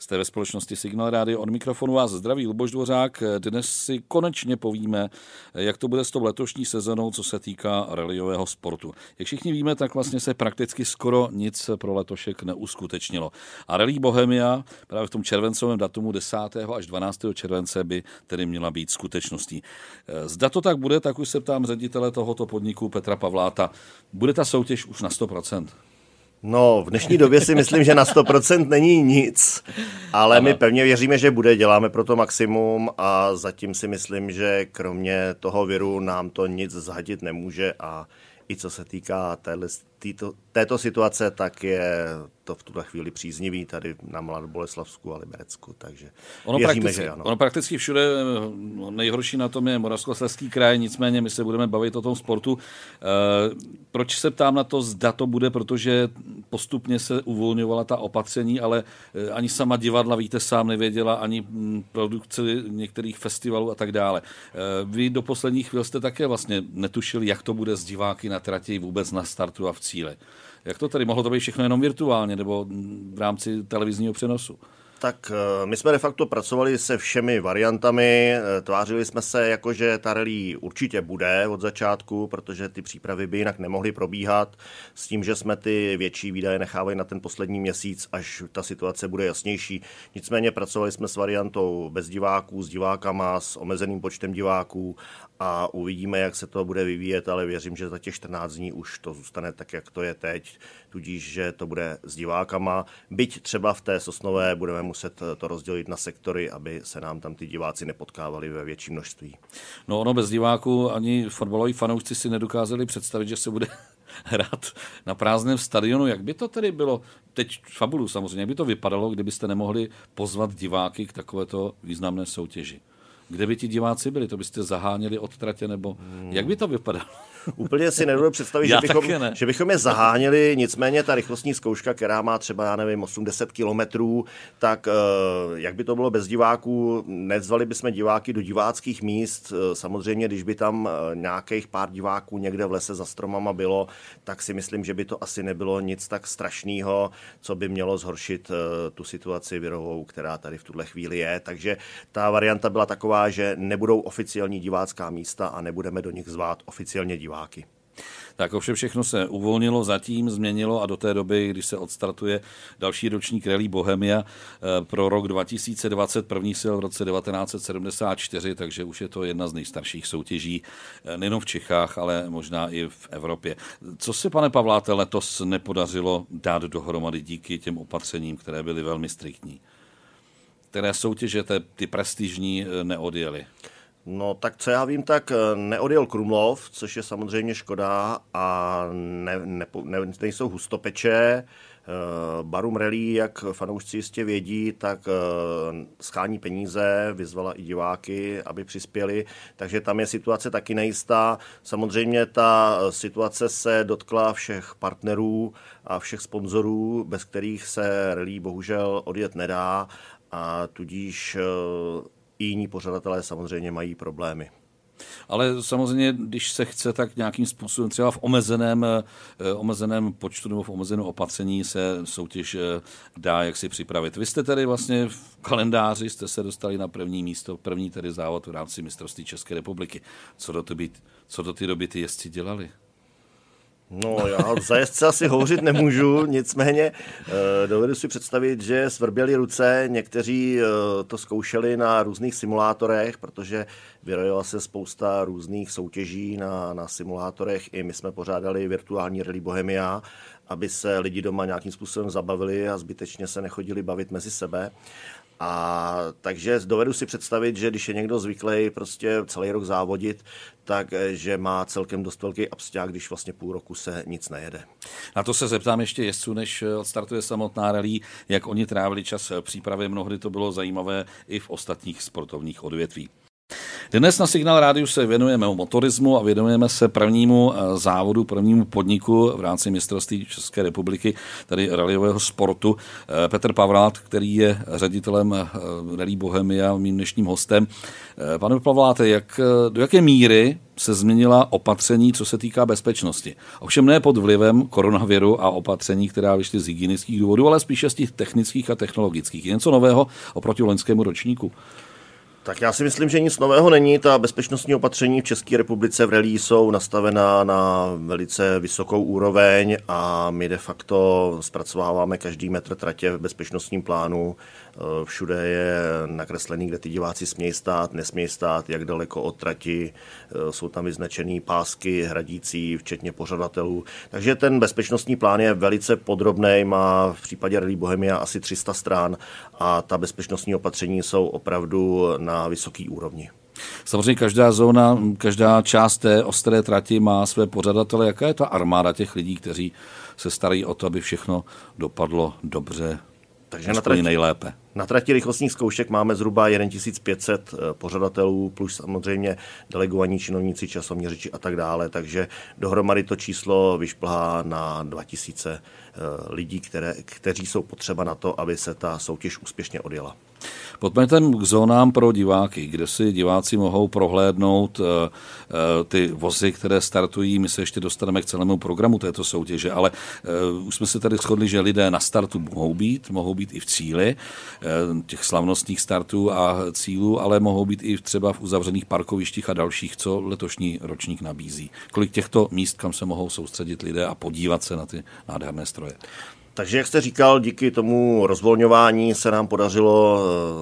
Jste ve společnosti Signál Rádio, od mikrofonu vás zdraví Luboš Dvořák. Dnes si konečně povíme, jak to bude s tou letošní sezónou, co se týká rallyového sportu. Jak všichni víme, tak vlastně se prakticky skoro nic pro letošek neuskutečnilo. A Rally Bohemia právě v tom červencovém datumu 10. až 12. července by tedy měla být skutečností. Zda to tak bude, tak už se ptám ředitele tohoto podniku Petra Pavláta. Bude ta soutěž už na 100%? No, v dnešní době si myslím, že na 100% není nic, ale my pevně věříme, že bude, děláme pro to maximum a zatím si myslím, že kromě toho viru nám to nic zhadit nemůže a i co se týká této situace, tak je to v tuhle chvíli příznivý tady na Mladoboleslavsku a Liberecku, takže věříme, že ano. Ono prakticky všude, nejhorší na tom je Moravskoslezský kraj, nicméně my se budeme bavit o tom sportu. Proč se ptám na to, zda to bude, protože postupně se uvolňovala ta opatření, ale ani sama divadla, víte, sám nevěděla, ani produkce některých festivalů a tak dále. Vy do posledních chvíl jste také vlastně netušili, jak to bude s diváky na trati vůbec na startu a v cíli. Jak to tedy? Mohlo to být všechno jenom virtuálně nebo v rámci televizního přenosu? Tak my jsme de facto pracovali se všemi variantami, tvářili jsme se jako, že ta rally určitě bude od začátku, protože ty přípravy by jinak nemohly probíhat, s tím, že jsme ty větší výdaje nechávali na ten poslední měsíc, až ta situace bude jasnější. Nicméně pracovali jsme s variantou bez diváků, s divákama, s omezeným počtem diváků a uvidíme, jak se to bude vyvíjet, ale věřím, že za těch 14 dní už to zůstane tak, jak to je teď, tudíž, že to bude s divákama. Byť třeba v té Sosnové budeme muset to rozdělit na sektory, aby se nám tam ty diváci nepotkávali ve větším množství. No ono bez diváků ani fotbaloví fanoušci si nedokázali představit, že se bude hrát na prázdném stadionu. Jak by to tedy bylo, teď fabulu samozřejmě, jak by to vypadalo, kdybyste nemohli pozvat diváky k takovéto významné soutěži? Kde by ti diváci byli? To byste zaháněli od tratě, nebo jak by to vypadalo? Úplně si nedovedu představit, že bychom je zaháněli, nicméně ta rychlostní zkouška, která má třeba, já nevím, 80 kilometrů, tak jak by to bylo bez diváků, nezvali bychom diváky do diváckých míst, samozřejmě, když by tam nějakých pár diváků někde v lese za stromama bylo, tak si myslím, že by to asi nebylo nic tak strašného, co by mělo zhoršit tu situaci virovou, která tady v tuhle chvíli je, takže ta varianta byla taková, že nebudou oficiální divácká místa a nebudeme do nich zvát oficiálně diváky. Tak ovšem všechno se uvolnilo, zatím změnilo a do té doby, když se odstartuje další ročník Rally Bohemia pro rok 2020, první se v roce 1974, takže už je to jedna z nejstarších soutěží nejen v Čechách, ale možná i v Evropě. Co se, pane Pavláte, letos nepodařilo dát dohromady díky těm opatřením, které byly velmi striktní? Které soutěže ty prestižní neodjely? No tak co já vím, tak neodjel Krumlov, což je samozřejmě škoda a nejsou Hustopeče. Barum Rally, jak fanoušci jistě vědí, tak schání peníze, vyzvala i diváky, aby přispěli, takže tam je situace taky nejistá. Samozřejmě ta situace se dotkla všech partnerů a všech sponzorů, bez kterých se rally bohužel odjet nedá a tudíž i jiní pořadatelé samozřejmě mají problémy. Ale samozřejmě, když se chce, tak nějakým způsobem třeba v omezeném počtu nebo v omezeném opatření se soutěž dá jak si připravit. Vy jste tedy vlastně v kalendáři jste se dostali na první místo, první tedy závod v rámci mistrovství České republiky. Co do té doby ty jezdci dělali? No, já za jezdce asi hovořit nemůžu, nicméně dovedu si představit, že svrběly ruce, někteří to zkoušeli na různých simulátorech, protože vyrojila se spousta různých soutěží na simulátorech, i my jsme pořádali virtuální Rally Bohemia, aby se lidi doma nějakým způsobem zabavili a zbytečně se nechodili bavit mezi sebe. A takže dovedu si představit, že když je někdo zvyklý prostě celý rok závodit, takže má celkem dost velký absťák, když vlastně půl roku se nic nejede. Na to se zeptám ještě jezdců, než odstartuje samotná rally, jak oni trávili čas přípravy, mnohdy to bylo zajímavé i v ostatních sportovních odvětví. Dnes na Signál rádiu se věnujeme motorismu a věnujeme se prvnímu závodu, prvnímu podniku v rámci mistrovství České republiky, tedy rallyového sportu. Petr Pavlát, který je ředitelem Rally Bohemia, mým dnešním hostem. Pane Pavláte, do jaké míry se změnila opatření, co se týká bezpečnosti? Ovšem ne pod vlivem koronaviru a opatření, která vyšly z hygienických důvodů, ale spíše z těch technických a technologických. Je něco nového oproti loňskému ročníku? Tak já si myslím, že nic nového není. Ta bezpečnostní opatření v České republice v rally jsou nastavená na velice vysokou úroveň a my de facto zpracováváme každý metr tratě v bezpečnostním plánu. Všude je nakreslený, kde ty diváci smějí stát, nesmějí stát, jak daleko od trati. Jsou tam vyznačený pásky hradící, včetně pořadatelů. Takže ten bezpečnostní plán je velice podrobný, má v případě Rally Bohemia asi 300 stran a ta bezpečnostní opatření jsou opravdu na vysoký úrovni. Samozřejmě každá zóna, každá část té ostré trati má své pořadatele. Jaká je ta armáda těch lidí, kteří se starají o to, aby všechno dopadlo dobře, takže nejlépe? Na trati rychlostních zkoušek máme zhruba 1500 pořadatelů, plus samozřejmě delegovaní činovníci, časoměřiči a tak dále, takže dohromady to číslo vyšplhá na 2000 lidí, kteří jsou potřeba na to, aby se ta soutěž úspěšně odjela. Pojďme k zónám pro diváky, kde si diváci mohou prohlédnout ty vozy, které startují. My se ještě dostaneme k celému programu této soutěže, ale už jsme se tady shodli, že lidé na startu mohou být i v cíli těch slavnostních startů a cílů, ale mohou být i třeba v uzavřených parkovištích a dalších, co letošní ročník nabízí. Kolik těchto míst, kam se mohou soustředit lidé a podívat se na ty nádherné stroje? Takže, jak jste říkal, díky tomu rozvolňování se nám podařilo,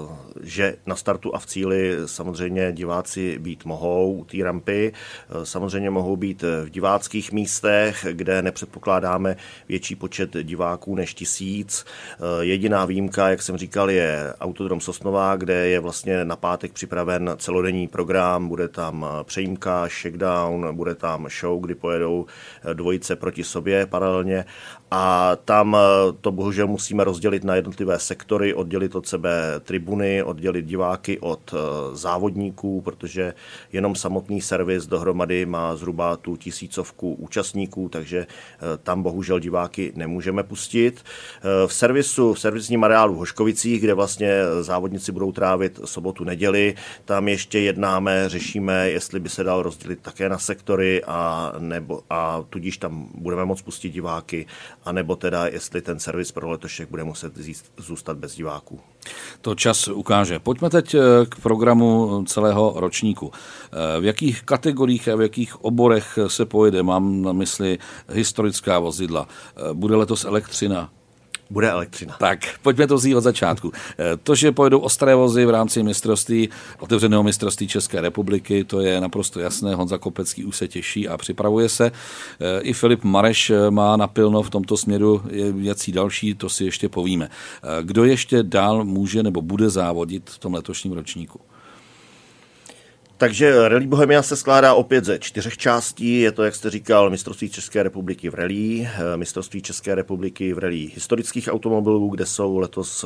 že na startu a v cíli samozřejmě diváci být mohou u té rampy. Samozřejmě mohou být v diváckých místech, kde nepředpokládáme větší počet diváků než 1000. Jediná výjimka, jak jsem říkal, je Autodrom Sosnová, kde je vlastně na pátek připraven celodenní program. Bude tam přejímka, shakedown, bude tam show, kdy pojedou dvojice proti sobě paralelně. A tam to bohužel musíme rozdělit na jednotlivé sektory, oddělit od sebe tribuny, oddělit diváky od závodníků, protože jenom samotný servis dohromady má zhruba tu 1000 účastníků, takže tam bohužel diváky nemůžeme pustit. V servisním areálu v Hoškovicích, kde vlastně závodníci budou trávit sobotu, neděli, tam ještě jednáme, řešíme, jestli by se dal rozdělit také na sektory a tudíž tam budeme moct pustit diváky, anebo teda, jestli ten servis pro letošek bude muset zůstat bez diváků. To čas ukáže. Pojďme teď k programu celého ročníku. V jakých kategoriích a v jakých oborech se pojede? Mám na mysli historická vozidla. Bude letos elektřina? Bude elektřina. Tak, pojďme to vzít od začátku. To, že pojedou ostré vozy v rámci otevřeného mistrovství České republiky, to je naprosto jasné. Honza Kopecký už se těší a připravuje se. I Filip Mareš má napilno v tomto směru, věcí další, to si ještě povíme. Kdo ještě dál může nebo bude závodit v tom letošním ročníku? Takže Rally Bohemia se skládá opět ze 4 částí. Je to, jak jste říkal, mistrovství České republiky v rally, mistrovství České republiky v rally historických automobilů, kde jsou letos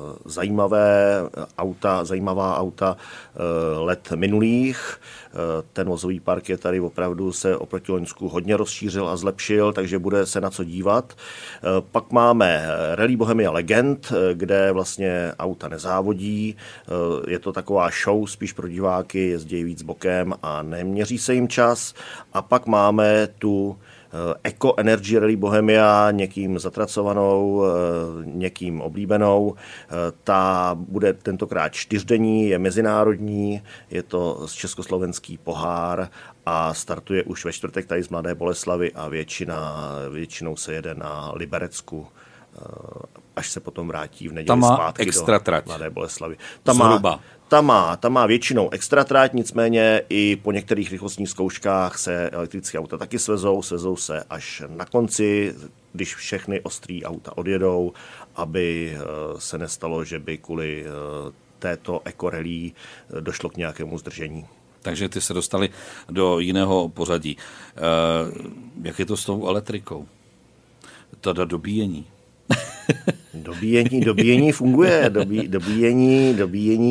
zajímavá auta let minulých. Ten vozový park je tady opravdu se oproti loňsku hodně rozšířil a zlepšil, takže bude se na co dívat. Pak máme Rally Bohemia Legend, kde vlastně auta nezávodí. Je to taková show spíš pro diváky, jezdí víc bokem a neměří se jim čas. A pak máme tu Eco Energy Rally Bohemia, někým zatracovanou, někým oblíbenou. Ta bude tentokrát 4denní, je mezinárodní, je to československý pohár a startuje už ve čtvrtek tady z Mladé Boleslavi a většinou se jede na Liberecku, až se potom vrátí v neděli zpátky do Mladé Boleslavy. Ta má většinou extra trať, nicméně i po některých rychlostních zkouškách se elektrické auta taky svezou se až na konci, když všechny ostrý auta odjedou, aby se nestalo, že by kvůli této ekorelí došlo k nějakému zdržení. Takže ty se dostali do jiného pořadí. Jak je to s tou elektrikou? Teda dobíjení. Dobíjení funguje. Dobíjení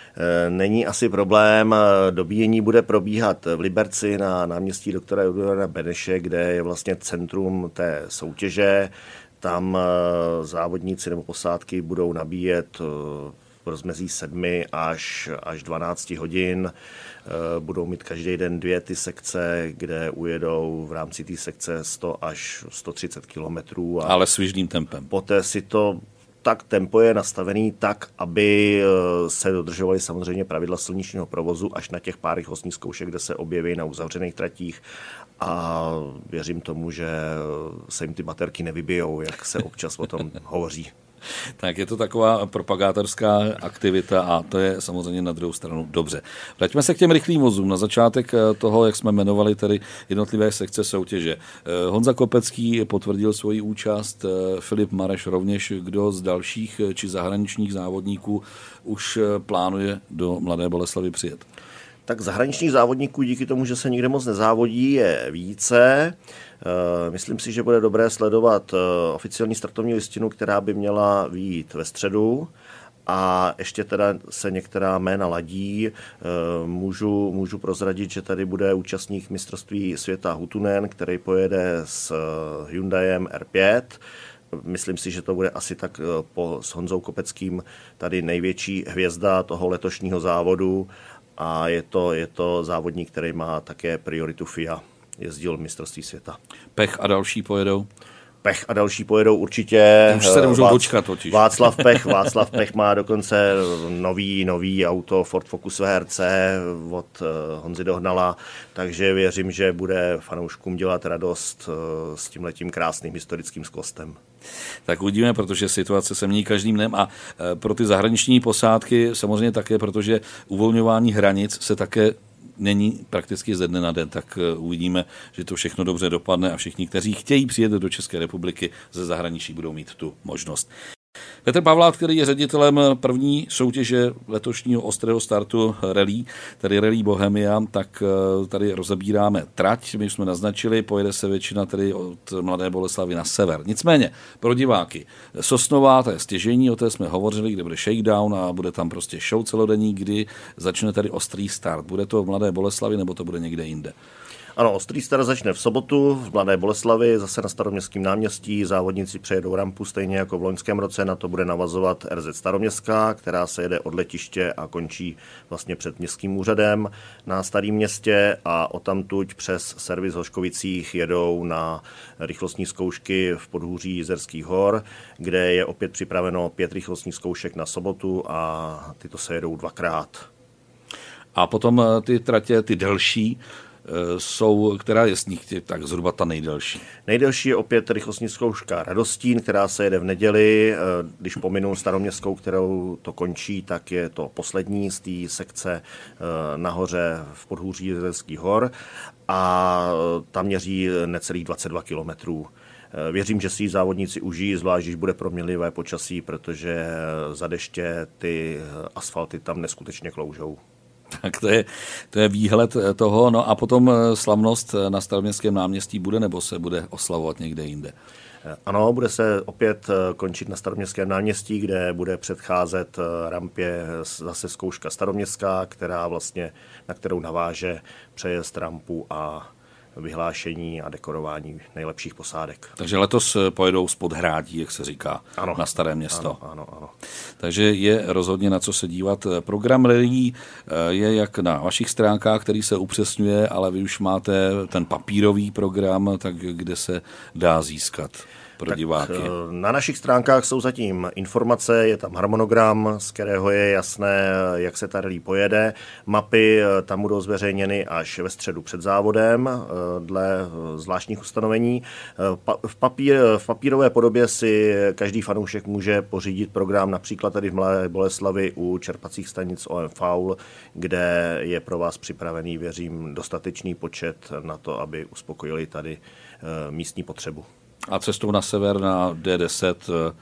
Není asi problém. Dobíjení bude probíhat v Liberci na náměstí doktora Jana Beneše, kde je vlastně centrum té soutěže. Tam závodníci nebo posádky budou nabíjet v rozmezí 7 až 12 hodin. Budou mít každý den 2 ty sekce, kde ujedou v rámci té sekce 100 až 130 kilometrů. Ale svižným tempem. Poté si to tak tempo je nastavený tak, aby se dodržovaly samozřejmě pravidla silničního provozu až na těch pár rychlostních zkoušek, kde se objeví na uzavřených tratích, a věřím tomu, že se jim ty baterky nevybijou, jak se občas o tom hovoří. Tak je to taková propagátorská aktivita a to je samozřejmě na druhou stranu dobře. Vraťme se k těm rychlým vozům. Na začátek toho, jak jsme jmenovali tedy jednotlivé sekce soutěže. Honza Kopecký potvrdil svoji účast, Filip Mareš rovněž. Kdo z dalších či zahraničních závodníků už plánuje do Mladé Boleslavi přijet? Tak zahraničních závodníků díky tomu, že se nikde moc nezávodí, je více. Myslím si, že bude dobré sledovat oficiální startovní listinu, která by měla vyjít ve středu. A ještě teda se některá jména ladí. Můžu prozradit, že tady bude účastník mistrovství světa Huttunen, který pojede s Hyundaiem R5. Myslím si, že to bude asi tak s Honzou Kopeckým tady největší hvězda toho letošního závodu. A je to závodník, který má také prioritu FIA. Jezdil mistrovství světa. Pech a další pojedou? Pech a další pojedou určitě. Už se nemůžou dočkat totiž. Václav Pech má dokonce nový auto Ford Focus VRC od Honzy Dohnala, takže věřím, že bude fanouškům dělat radost s tímhletím krásným historickým skvostem. Tak uvidíme, protože situace se mění každým dnem a pro ty zahraniční posádky samozřejmě také, protože uvolňování hranic se také není prakticky ze dne na den, tak uvidíme, že to všechno dobře dopadne a všichni, kteří chtějí přijet do České republiky ze zahraničí, budou mít tu možnost. Petr Pavlát, který je ředitelem první soutěže letošního ostrého startu rally, tedy Rally Bohemia, tak tady rozebíráme trať. My jsme naznačili, pojede se většina tedy od Mladé Boleslavy na sever. Nicméně pro diváky Sosnová, to je stěžení, o té jsme hovořili, kde bude shakedown a bude tam prostě show celodenní, kdy začne tady ostrý start. Bude to v Mladé Boleslavi nebo to bude někde jinde? Ano, ostrý start začne v sobotu v Mladé Boleslavi, zase na Staroměstském náměstí. Závodníci přejedou rampu stejně jako v loňském roce, na to bude navazovat RZ Staroměstská, která se jede od letiště a končí vlastně před městským úřadem na Starém Městě, a odtamtud přes servis Hoškovicích jedou na rychlostní zkoušky v podhůří Jizerských hor, kde je opět připraveno 5 rychlostních zkoušek na sobotu a tyto se jedou 2krát. A potom ty tratě, ty delší, jsou, která je z nich tak zhruba ta nejdelší? Nejdelší je opět rychlostní zkouška Radostín, která se jede v neděli. Když pominu Staroměstskou, kterou to končí, tak je to poslední z té sekce nahoře v podhůří Jizerských hor a tam měří necelých 22 kilometrů. Věřím, že si ji závodníci užijí, zvlášť když bude proměnlivé počasí, protože za deště ty asfalty tam neskutečně kloužou. Tak to je výhled toho. No a potom slavnost na Staroměstském náměstí bude, nebo se bude oslavovat někde jinde? Ano, bude se opět končit na Staroměstském náměstí, kde bude předcházet rampě zase zkouška staroměstská, na kterou naváže přejezd, rampu a vyhlášení a dekorování nejlepších posádek. Takže letos pojedou z Podhrádí, jak se říká, ano, na Staré Město. Ano. Takže je rozhodně na co se dívat. Program rally je jak na vašich stránkách, který se upřesňuje, ale vy už máte ten papírový program, tak kde se dá získat pro diváky? Na našich stránkách jsou zatím informace, je tam harmonogram, z kterého je jasné, jak se ta rally pojede. Mapy tam budou zveřejněny až ve středu před závodem, dle zvláštních ustanovení. V papírové podobě si každý fanoušek může pořídit program například tady v Mladé Boleslavi u čerpacích stanic OM Faul, kde je pro vás připravený, věřím, dostatečný počet na to, aby uspokojili tady místní potřebu. A cestou na sever na D10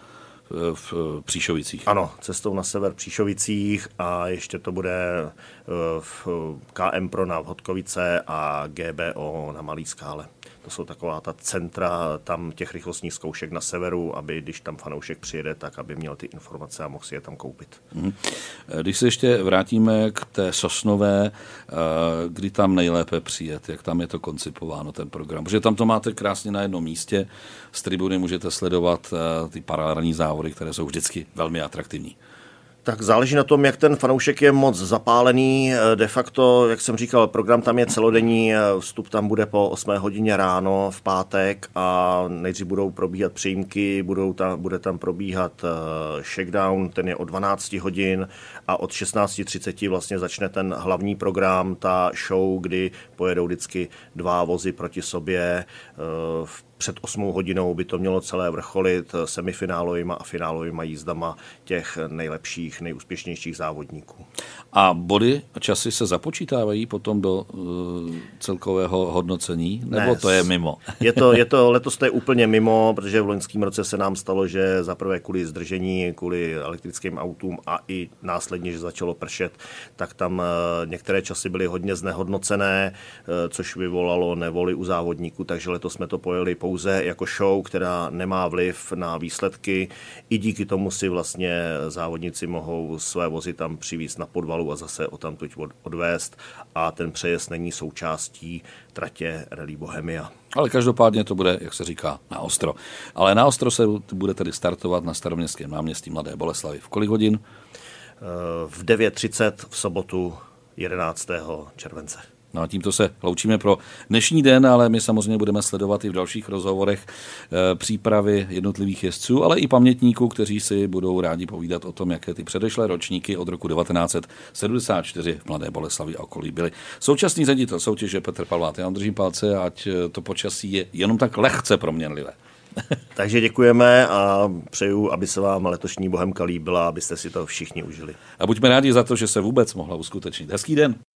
v Příšovicích. Ano, cestou na sever v Příšovicích a ještě to bude v KM Pro na Vhodkovice a GBO na Malý Skále. To jsou taková ta centra tam těch rychlostních zkoušek na severu, aby když tam fanoušek přijede, tak aby měl ty informace a mohl si je tam koupit. Když se ještě vrátíme k té Sosnové, kdy tam nejlépe přijet, jak tam je to koncipováno, ten program, protože tam to máte krásně na jednom místě, z tribuny můžete sledovat ty paralelní závody, které jsou vždycky velmi atraktivní. Tak záleží na tom, jak ten fanoušek je moc zapálený. De facto, jak jsem říkal, program tam je celodenní, vstup tam bude po 8 hodině ráno v pátek a nejdřív budou probíhat přijímky, bude tam probíhat shakedown, ten je od 12 hodin a od 16:30 vlastně začne ten hlavní program, ta show, kdy pojedou vždycky 2 vozy proti sobě. Před 8 hodinou by to mělo celé vrcholit semifinálovýma a finálovýma jízdama těch nejlepších, nejúspěšnějších závodníků. A body a časy se započítávají potom do celkového hodnocení? Nebo to je mimo? Letos to je úplně mimo, protože v loňském roce se nám stalo, že zaprvé kvůli zdržení, kvůli elektrickým autům a i následně, že začalo pršet, tak tam některé časy byly hodně znehodnocené, což vyvolalo nevoli u závodníků, takže letos jsme to pojeli pouze jako show, která nemá vliv na výsledky. I díky tomu si vlastně závodníci mohou své vozy tam přivízt na podvalu a zase odtamtud odvést a ten přejezd není součástí tratě Rallye Bohemia. Ale každopádně to bude, jak se říká, na ostro. Ale na ostro se bude tedy startovat na Staroměstském náměstí Mladé Boleslavi. V kolik hodin? V 9:30 v sobotu 11. července. No a tímto se loučíme pro dnešní den, ale my samozřejmě budeme sledovat i v dalších rozhovorech přípravy jednotlivých jezdců, ale i pamětníků, kteří si budou rádi povídat o tom, jaké ty předešlé ročníky od roku 1974 v Mladé Boleslavi a okolí byly. Současný ředitel soutěže Petr Palvát. Já vám držím palce, ať to počasí je jenom tak lehce proměnlivé. Takže děkujeme a přeju, aby se vám letošní Bohemka líbila, abyste si to všichni užili. A buďme rádi za to, že se vůbec mohla uskutečnit. Hezký den.